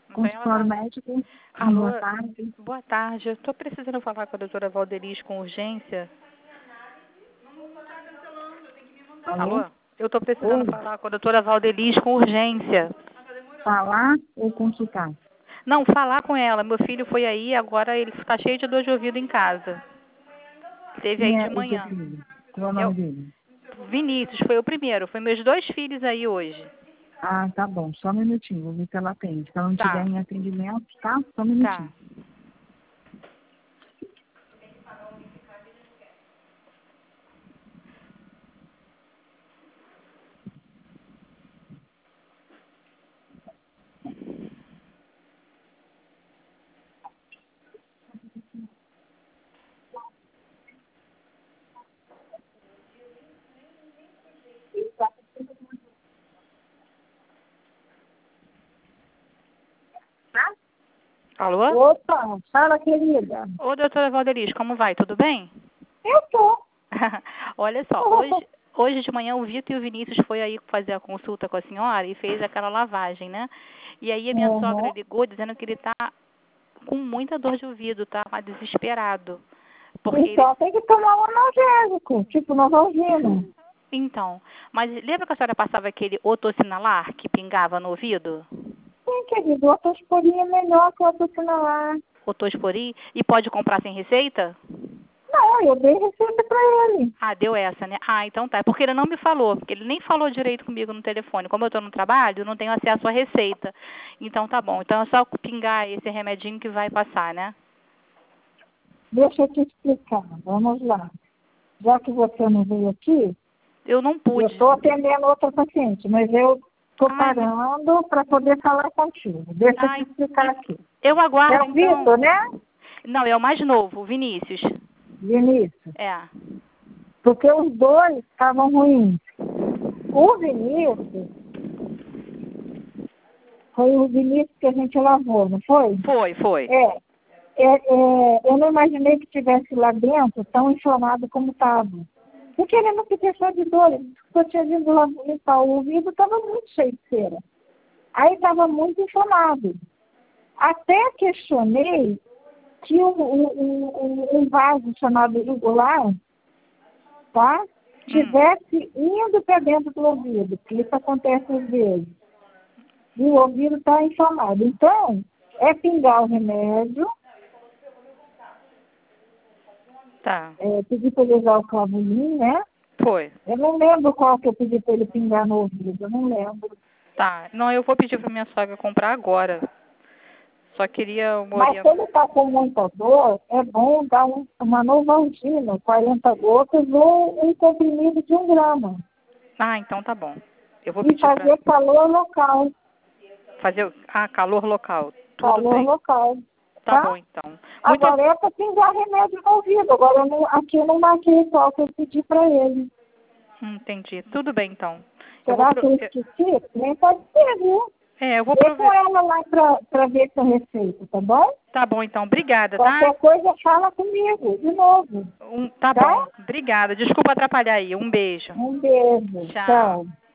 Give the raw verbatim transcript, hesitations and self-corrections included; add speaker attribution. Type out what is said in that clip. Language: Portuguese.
Speaker 1: Consultório médico.
Speaker 2: Alô,
Speaker 1: Boa tarde.
Speaker 2: boa tarde. Eu estou precisando falar com a doutora Valdeliz com urgência.
Speaker 1: Alô?
Speaker 2: Alô? Eu estou precisando
Speaker 1: Oi.
Speaker 2: falar com a doutora Valdeliz com urgência.
Speaker 1: Falar ou consultar?
Speaker 2: Não, falar com ela. Meu filho foi aí, agora ele está cheio de dor de ouvido em casa. Teve aí
Speaker 1: Quem é
Speaker 2: de
Speaker 1: o seu
Speaker 2: manhã.
Speaker 1: filho? Qual é o
Speaker 2: Eu,
Speaker 1: nome dele?
Speaker 2: Vinícius foi o primeiro. Foi meus dois filhos aí hoje.
Speaker 1: Ah, tá bom. Só um minutinho. Vou ver se ela atende. Se ela não estiver
Speaker 2: Tá,
Speaker 1: em atendimento, tá? Só um
Speaker 2: tá.
Speaker 1: minutinho. Tá?
Speaker 2: Alô?
Speaker 1: Opa, fala, querida.
Speaker 2: Ô, doutora Valdeliz, como vai? Tudo bem?
Speaker 1: Eu tô.
Speaker 2: Olha só, hoje, hoje de manhã o Vitor e o Vinícius foi aí fazer a consulta com a senhora e fez aquela lavagem, né? E aí a minha
Speaker 1: Uhum.
Speaker 2: sogra ligou dizendo que ele tá com muita dor de ouvido, tá desesperado. Porque ele...
Speaker 1: Então tem que tomar um analgésico, tipo Novalgina.
Speaker 2: Então, mas lembra que a senhora passava aquele otocinalar que pingava no ouvido?
Speaker 1: Sim, querido, o Otosporin é melhor que o Otocinalar.
Speaker 2: Otosporin? E pode comprar sem receita?
Speaker 1: Não, eu dei receita pra ele.
Speaker 2: Ah, deu essa, né? Ah, então tá. É porque ele não me falou, porque ele nem falou direito comigo no telefone. Como eu estou no trabalho, eu não tenho acesso à receita. Então tá bom. Então é só pingar esse remedinho que vai passar, né?
Speaker 1: Deixa eu te explicar. Vamos lá. Já que você não veio aqui,
Speaker 2: Eu não
Speaker 1: eu
Speaker 2: pude.
Speaker 1: estou atendendo outra paciente, mas eu estou
Speaker 2: Ai, me-
Speaker 1: parando para poder falar contigo. Deixa eu te
Speaker 2: Ai,
Speaker 1: explicar aqui.
Speaker 2: eu
Speaker 1: É
Speaker 2: aguardo
Speaker 1: o Vitor,
Speaker 2: então.
Speaker 1: né?
Speaker 2: Não, é o mais novo, o Vinícius.
Speaker 1: Vinícius.
Speaker 2: É.
Speaker 1: Porque os dois estavam ruins. O Vinícius, foi o Vinícius que a gente lavou, não foi?
Speaker 2: Foi, foi.
Speaker 1: É. É, é, eu não imaginei que tivesse lá dentro tão inflamado como estava. Porque ele não fiquei só de dor. Eu tinha vindo lá limpar o ouvido, estava muito cheio de cera. Aí estava muito inflamado. Até questionei que um, um, um, um vaso chamado jugular, tá?
Speaker 2: Hum,
Speaker 1: Tivesse indo para dentro do ouvido, que isso acontece às vezes. E o ouvido está inflamado. Então, é pingar o remédio,
Speaker 2: tá.
Speaker 1: é, pedir para ele usar o clavulinho, né?
Speaker 2: Foi.
Speaker 1: Eu não lembro qual que eu pedi para ele pingar no ouvido, eu não lembro.
Speaker 2: Tá. Não, eu vou pedir pra minha sogra comprar agora. Só queria uma
Speaker 1: Mas se
Speaker 2: orientação.
Speaker 1: ele está com muita dor, é bom dar um, uma Novalgina, quarenta gotas ou um comprimido de um grama.
Speaker 2: Ah, então tá bom. Eu vou
Speaker 1: E
Speaker 2: pedir pra
Speaker 1: fazer calor local,
Speaker 2: fazer o- ah, calor local. Tudo
Speaker 1: calor
Speaker 2: bem.
Speaker 1: local,
Speaker 2: Tá
Speaker 1: tá?
Speaker 2: bom, então. Muito
Speaker 1: Agora é para pingar remédio no ouvido. Agora eu não, aqui eu não marquei qual que eu pedi para ele.
Speaker 2: hum, entendi. Tudo bem, então. Eu vou
Speaker 1: Será
Speaker 2: pro...
Speaker 1: que eu
Speaker 2: eu-
Speaker 1: esqueci? Nem pode ser, viu?
Speaker 2: É, eu vou
Speaker 1: Vê com
Speaker 2: prover.
Speaker 1: ela lá para ver essa receita, tá bom?
Speaker 2: Tá bom, então. Obrigada, tá?
Speaker 1: Qualquer coisa fala comigo, de novo,
Speaker 2: Um, tá bom.
Speaker 1: tá?
Speaker 2: Obrigada. Desculpa atrapalhar aí. Um beijo.
Speaker 1: Um beijo,
Speaker 2: Tchau.
Speaker 1: tchau.